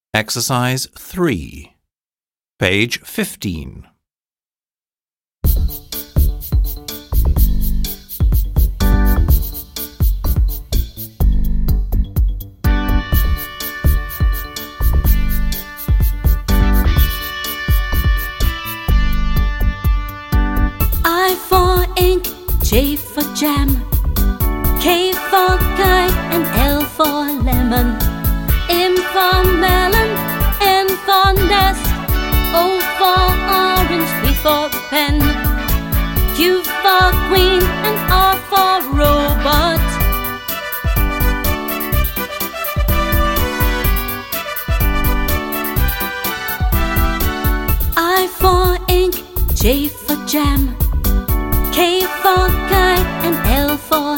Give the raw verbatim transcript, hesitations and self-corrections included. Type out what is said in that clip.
Exercise three, page fifteen. I for ink, J for jam, K for kite and L for lemon, M for melon, N for nest, O for orange, P for pen, Q for queen and R for robot. I for ink, J for jam, K for kite and L for